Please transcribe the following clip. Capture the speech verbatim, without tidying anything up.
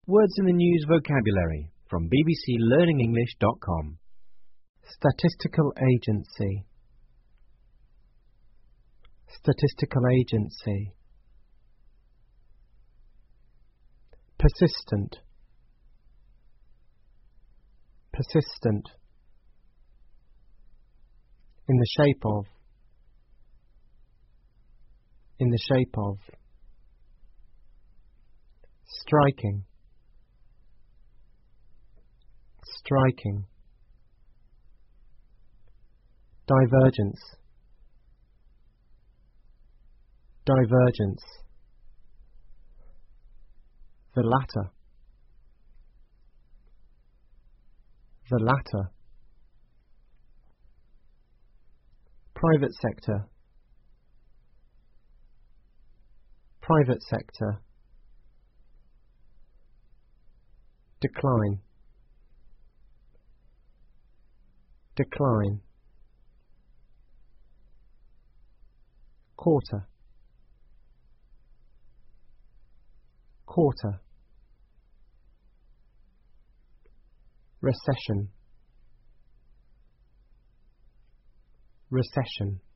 Words in the News vocabulary from b b c learning english dot com. Statistical agency. Statistical agency. Persistent. Persistent. In the shape of. In the shape of. Striking. Striking. Divergence. Divergence. The latter. The latter. Private sector. Private sector. Decline. Decline. Quarter. Quarter. Recession. Recession.